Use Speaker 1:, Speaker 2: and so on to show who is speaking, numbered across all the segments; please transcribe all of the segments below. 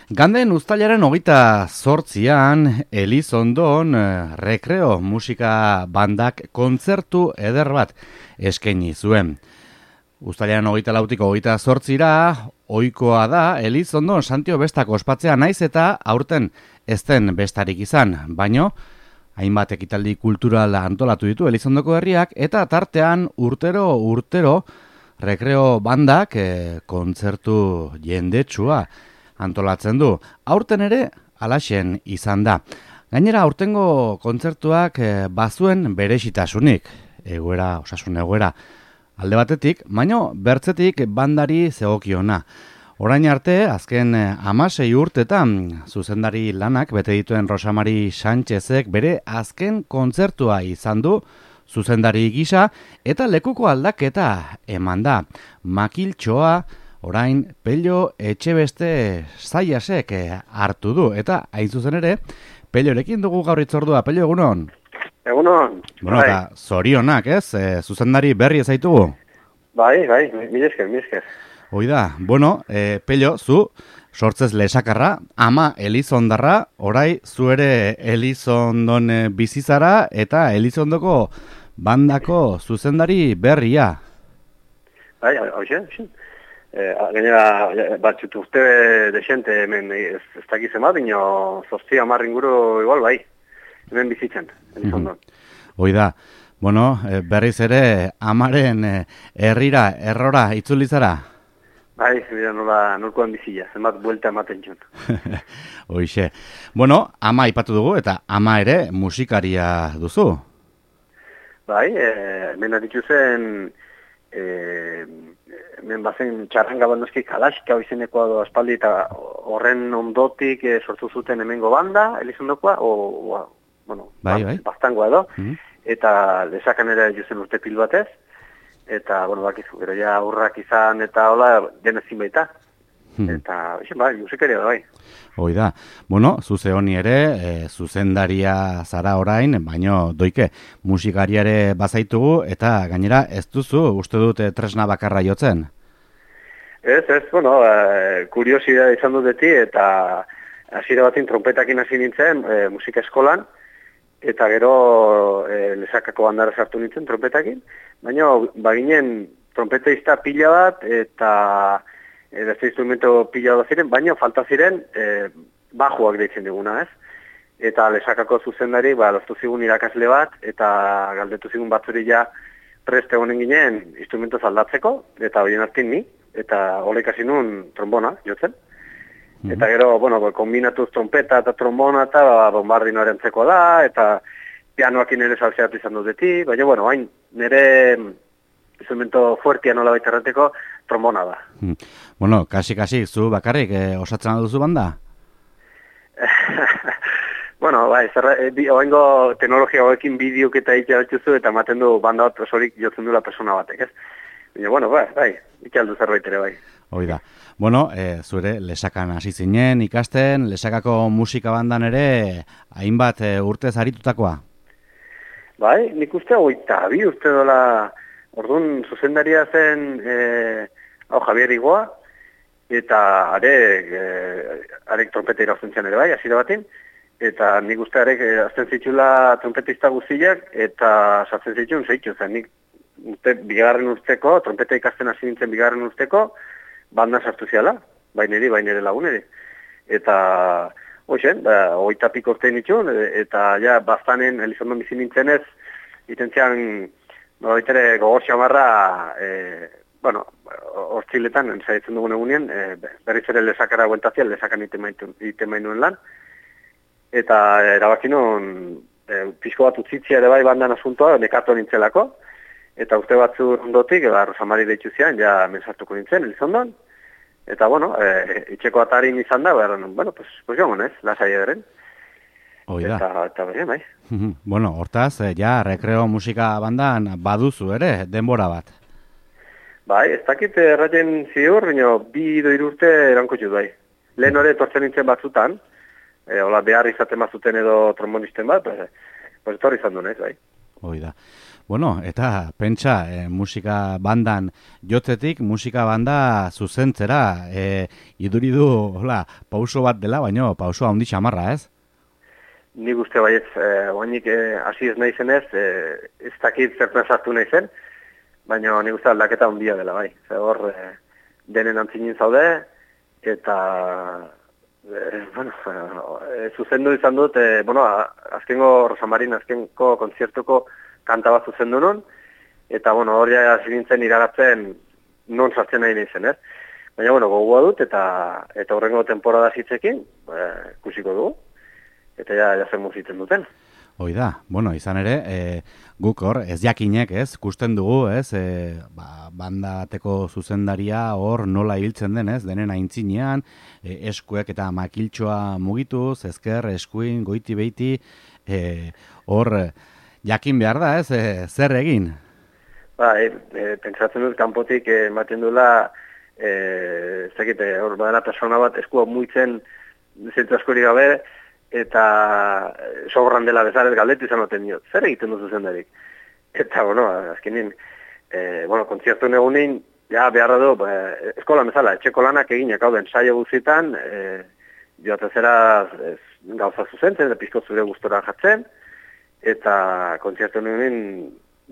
Speaker 1: Ganden uztailaren 28an Elizondon Rekreo musika bandak kontzertu eder bat eskaini zuen. Uztailaren 24tik 28ra ohikoa da Elizondon Santio Bestak ospatzea naiz eta aurten ez den bestarik izan, baino hainbat ekitaldi kultural antolatu ditu Elizondoko herriak eta tartean urtero Rekreo bandak kontzertu jendetsua antolatzen du. Aurten ere halaxen izan da. Gainera aurtengo kontzertuak bazuen berezitasunik, osasun egoera alde batetik, baino bertzetik bandari zegokiona. Orain arte, azken 16 urtetan zuzendari lanak bete dituen Rosa Mari Sánchezek bere azken kontzertua izan du zuzendari gisa eta lekuko aldaketa eman da. Makiltxoa orain Pello Etxebeste Zaiasek hartu du, eta hain zuzen ere, Pellorekin dugu gaur itzordua. Pello, egunon?
Speaker 2: Egunon.
Speaker 1: Bueno, eta zorionak, ez? Zuzendari berri ezaitugu?
Speaker 2: Bai, mila esker.
Speaker 1: Oida, bueno, Pello, zu sortzez lesakarra, ama Elizondarra, orai zu ere Elizondon bizizara eta Elizondoko bandako zuzendari berria.
Speaker 2: Bai, hauxe. Gainera, batzut urte desente hemen ez dakiz ema, bino 8-10 inguru igual bai, hemen bizitzen, Elizondon.
Speaker 1: Oida, bueno, berriz ere amaren herrira, errora itzulizara?
Speaker 2: Bai, bera nolkoan bizila, zenbat buelta ematen txun.
Speaker 1: Hoixe. Bueno, ama aipatu dugu eta ama ere musikaria duzu? Bai,
Speaker 2: hemen aditu zen, hemen bazen txarranga bandoski Kalaxka izenekoa do aspaldi eta horren ondotik sortu zuten hemengo banda, Elizondokoa, bueno,
Speaker 1: bai.
Speaker 2: Bastangoa edo, eta lesakan ere juzen urte pil batez, eta, bueno, bakizu, gero ja aurrak izan eta hola, denezin baita. Eta, bai, musikaria da, bai.
Speaker 1: Oida, bueno, zuze honi ere, zuzendaria zara orain, baino doike musikariare bazaitugu, eta gainera ez duzu, uste dut tresna bakarra jotzen?
Speaker 2: Ez, bueno, kuriosidea izan dut beti, eta hasiera batin trompetakin hasi nintzen musika eskolan, eta gero lesakako bandara sartu nintzen trompetakin, baina baginen trompeteista pila bat, eta beste instrumento pila bat ziren, baina falta ziren bajuak deitzen diguna, ez? Eta lesakako zuzendari, lortu zigun irakasle bat, eta galdetu zigun batzuri ja preste honen ginen instrumentoz aldatzeko, eta horien hartin ni, eta hole ikasi nun trombona jotzen. Eta gero, bueno, kombinatuz trompeta eta trombona eta bombardinoaren zeko da, eta pianoakin ere salseatu izan dut beti, baina, bueno, hain nire instrumento fuertia nola baita errateko trombona da.
Speaker 1: Bueno, kasi, zu bakarrik osatzen duzu banda?
Speaker 2: Bueno, bai, oengo teknologia hoekin bideok eta itxaltuzu eta ematen du banda bat osorik jotzen dula persona batek, ez? Baina, bueno, bai, itxaldu zerbait ere, bai.
Speaker 1: Oida. Bueno, zure lesakan hasi zinen ikasten, lesakako musika bandan ere hainbat urtez aritutakoa?
Speaker 2: Bai, nik uste 22 urte dola, orduan zuzendaria zen Javier Igoa, eta arek trompeta irauzen ere bai, hasiera batin, eta nik uste arek azten zitula trompetista guztiak, eta sartzen zituen zeitu, zen nik bigarren urteko, trompeta ikasten hasi nintzen bigarren urteko, banda sartu ziala, bai nire laguneri. Eta, hoxen, 20 urte nituen, eta ja, bastanen Elizondon bizi nintzenez, itentzean, nolaitere gogor xamarra, bueno, hortziletan, zaitzen dugun egunien, berriz ere lesakara guentazia, lesakan itemainuen lan, eta erabaki nun, pixko bat utzitzia ere bai bandan asuntoa, nekatu nintzelako, eta urte batzu ondotik, Rosa Mari deitu zian, ja mensartuko nintzen, Elizondon, eta, bueno, itxeko atarin izan da, bueno, pues joan ez, lasai ederen.
Speaker 1: Oida.
Speaker 2: Eta bai.
Speaker 1: Bueno, hortaz, ja, Rekreo musika bandan baduzu ere, denbora bat.
Speaker 2: Bai, ez dakit erraten ziur, baina 2-3 urte eranko txut, bai. Lehen hori etortzen nintzen batzutan, hola behar izaten bazuten edo trombonisten bat, pues etorri izan duen ez, bai.
Speaker 1: Oida. Bueno, eta pentsa, musika bandan jotzetik, musika banda zuzentzera, iduridu, hola, pauso bat dela, baino pauso handi xamarra, ez?
Speaker 2: Ni guzti baietz, oainik hasi ez nahi zenez, ez dakit zertan sartu nahi zen, baina ni guzti aldaketa handia dela, bai. Zer hor, denen antzinin zaude, eta zuzendu izan dut, azkengo Rosamarin, azkenko kontzertuko kanta bat zuzendu nun, eta hori hasi nintzen iragatzen non sartzen nahi nintzen, ez? Baina, gogoa dut, eta horrengo temporada zitzekin, kusiko dugu, eta ja zer muzitzen duten.
Speaker 1: Hoi da, izan ere, guk hor, ez jakinek, ez, kusten dugu, ez, bandateko zuzendaria hor nola hiltzen den, ez, denen aintzinean, eskuek eta makiltxoa mugituz, ezker, eskuin, goiti beiti, hor, jakin behar da, ez, zer egin?
Speaker 2: Pentsatzen dut, kanpotik ematen duela, hor badala persona bat eskua muitzen zentzu askori gabe, eta sobran dela bezarez galdetu izan oten diot. Zer egiten duzu zendarik? Eta, azkenin, kontzertu negunin, ja, beharra du, eskola bezala, etxeko lanak eginak, hau den, saio guzitan, joatezera gauza zuzentzen, eta pizko zure gustora jatzen, eta kontzertu negunin,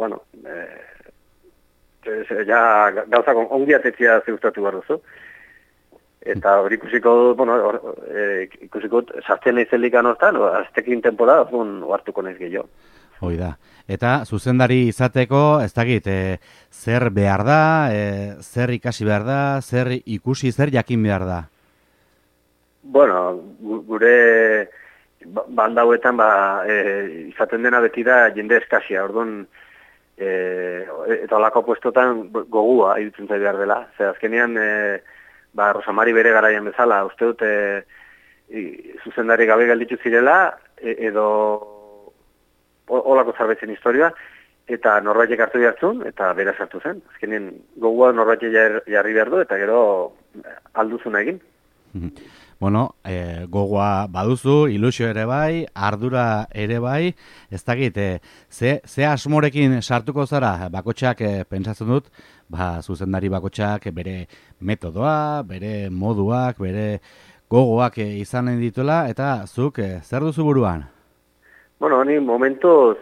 Speaker 2: ja, gauza ongi atetzia zeustatu behar duzu. Eta hori ikusiko sartzen nahi zelikan hortan, aztekin temporada, hartuko nahiz gehiago.
Speaker 1: Hoi da. Eta zuzendari izateko, ez dakit, zer behar da, zer ikasi behar da, zer ikusi, zer jakin behar da?
Speaker 2: Gure banda hauetan izaten dena beti da jende eskasia, orduan, eta olako puestotan gogua irutzen zai behar dela. Zer, azkenean, Rosamari bere garaian bezala, uste dut zuzendari gabe galditu zirela, edo olako zarbetzen historia, eta norbaitek hartu jartzun, eta bera sartu zen. Azkenean gogua norbaitek jarri behar du, eta gero alduzuna egin.
Speaker 1: Gogoa baduzu, ilusio ere bai, ardura ere bai, ez dakit, ze asmorekin sartuko zara, bakotxak pentsatzen dut, zuzendari bakotxak bere metodoa, bere moduak, bere gogoak izanen dituela, eta zuk zer duzu buruan?
Speaker 2: Ni momentuz,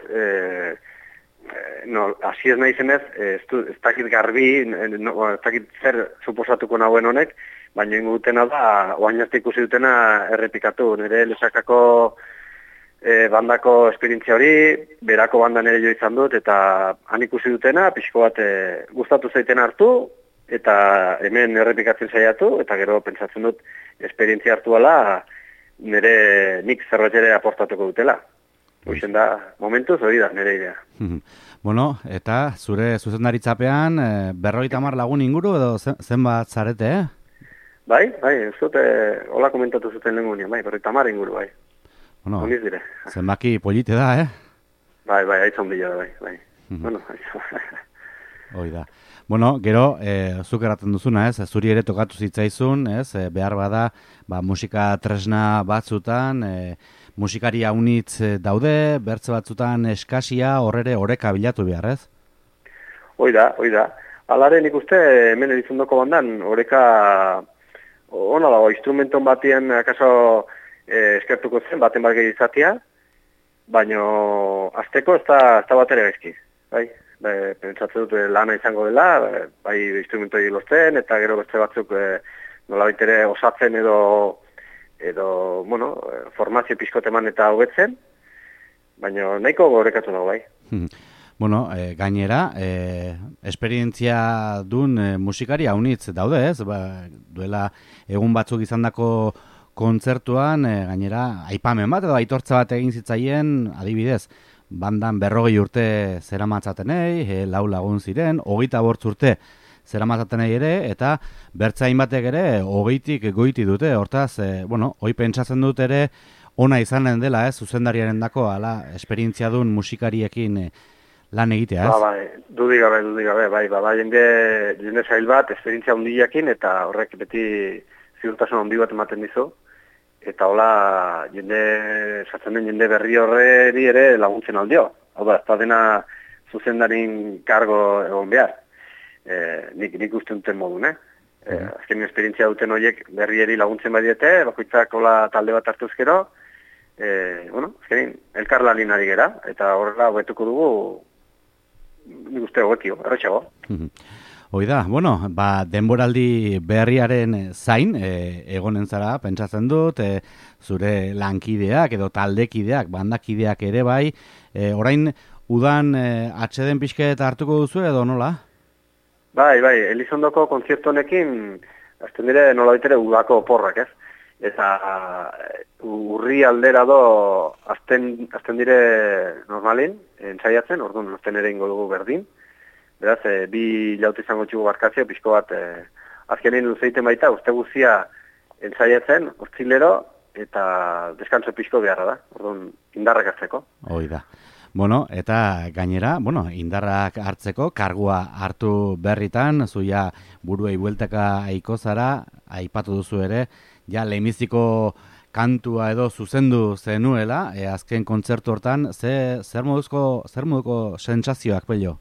Speaker 2: hasi ez nahi zenez, ez dakit garbi, ez dakit zer suposatuko nahuen honek, baina ingutena da, oain arte ikusi dutena errepikatu. Nire lesakako bandako esperientzia hori, berako banda nire jo izan dut, eta han ikusi dutena, pixko bat gustatu zaiten hartu, eta hemen errepikatzen saiatu, eta gero pentsatzen dut esperientzia hartu ala, nire nik zerbait ere aportatuko dutela. Hoxen da, momentuz hori da nire idea.
Speaker 1: Eta zure zuzendaritzapean 50 lagun inguru edo zenbat zarete,
Speaker 2: Bai, ez dut, hola komentatu zuten lehen gunean, 50 inguru, bai. Oniz dire.
Speaker 1: Zenbaki polite da,
Speaker 2: Bai, aitzon bila da, bai.
Speaker 1: Hoi da. Gero, zuk erraten duzuna, zuri ere tokatu zitzaizun, behar bada, musika tresna batzutan, musikari haunitz daude, bertze batzutan eskasia, horre oreka bilatu behar, ez?
Speaker 2: Hoi da. Alare nik uste, hemen erizundoko bandan, oreka ona dago, instrumenton batien akaso eskertuko zen, baten bat gehi izatea, baina azteko ez da bat ere gaizki. Pentsatzen dut lana izango dela, bai instrumentoi lozten, eta gero beste batzuk nolabait ere osatzen edo formazio pixkoteman eta hobetzen, baina nahiko gorekatu dago, bai.
Speaker 1: Gainera, esperientzia dun musikari haunitz daude, ez? Duela egun batzuk izandako kontzertuan, gainera, aipamen bat edo aitortza bat egin zitzaien, adibidez, bandan 40 urte zeramatzatenei, 4 lagun ziren, 25 urte zeramatzatenei ere, eta bertzain batek ere, 20tik goiti dute, hortaz, hoi pentsatzen dut ere, ona izanen dela, zuzendariaren dako, esperientzia dun musikariekin lan egitea, ez?
Speaker 2: Dudik gabe, bai, jende zail bat, esperientzia hundiakin, eta horrek beti ziurtasun handi bat ematen dizu, eta hola, sartzen den jende berri horreri ere laguntzen aldio. Hau da, ez da dena zuzendarin kargo egon behar. Nik uste duten modun, azken esperientzia duten horiek berrieri laguntzen badiete, bakoitzak hola talde bat hartuzkero, azkenin, elkarlanin ari gera, eta horrela hobetuko dugu, nik uste hobekio, erretxago.
Speaker 1: Hoi da, denboraldi berriaren zain, egonen zara, pentsatzen dut, zure lankideak edo taldekideak, bandakideak ere bai, orain udan atxeden pixket hartuko duzu edo nola?
Speaker 2: Bai, Elizondoko kontzertu honekin, azten dire nola bitere udako porrak, ez? Eta urri aldera do azten dire normalin, entzaiatzen, orduan azten ere ingo dugu berdin. Beraz, bi jaute izango txugu barkazio, pixko bat, azkenin luzeiten baita, uste guzia entzaiatzen, urtzilero, eta deskantzo pixko beharra da, orduan indarrak hartzeko.
Speaker 1: Hoi da. Eta gainera, indarrak hartzeko, kargua hartu berritan, zuia buruei bueltaka aiko zara, aipatu duzu ere, ja lehenbiziko kantua edo zuzendu zenuela, azken kontzertu hortan, zer moduko sentsazioak, Pello?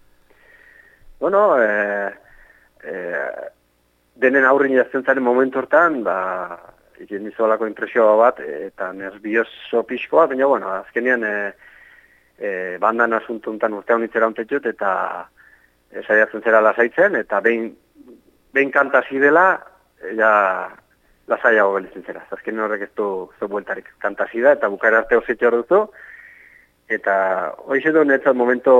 Speaker 2: Denen aurrin idazten zaren momentu hortan, egin izolako impresioa bat, eta nervioso pixkoa, baina, azkenean bandan asuntuntan urtean itzera ontetxut, eta saiatzen zera lasaitzen, eta behin kantasi dela, lasaiago gelitzen zera. Azkenean horrek ez du bueltarik kantasi da, eta bukaera arte horretxe hor duzu, eta hoize du netzat momentu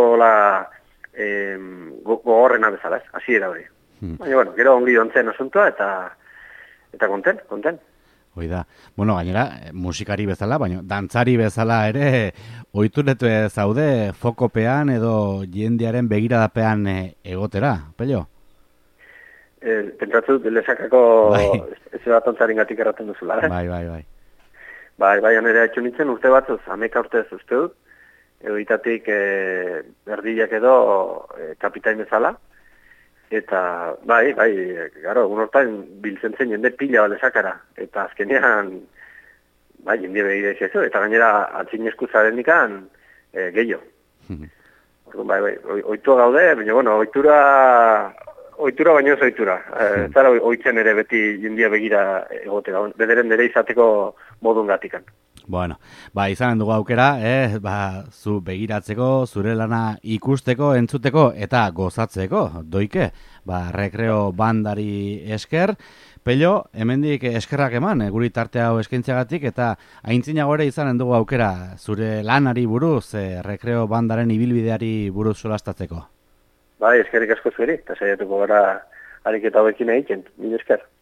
Speaker 2: gogorrena bezala, hasiera hori. Baina, gero ongi ontzen asuntoa, eta konten.
Speaker 1: Hoi da. Gainera, musikari bezala, baina dantzari bezala ere, ohituretu zaude fokopean edo jendearen begiradapean egotera, Pello?
Speaker 2: Pentsatzu, lezakako ez bat ontzaren gatik erraten duzula.
Speaker 1: Bai.
Speaker 2: Bai, nire haitxu nintzen urte batzuz, 11 urte ez uste dut, egoitatik berdiak edo kapitain bezala, eta gero, egun hortan biltzen zen jende pila lezakara, eta azkenean, jende begira izazu, eta gainera antzin eskuzaren ikan gehiago. Oitua gaude, baina, oitura baino ez oitura. Zara oitzen ere beti jendia begira egotera, bederen nire izateko modun gatikan.
Speaker 1: Izanen dugu aukera, zu begiratzeko, zure lana ikusteko, entzuteko eta gozatzeko, doike, Rekreo bandari esker. Pello, hemendik eskerrak eman, guri tarte hau eskaintzeagatik, eta aintzinago ere izanen dugu aukera, zure lanari buruz, Rekreo bandaren ibilbideari buruz solastatzeko.
Speaker 2: Eskerrik asko zueri, eta saiatuko gara ariketa hauekin egiten, mila esker.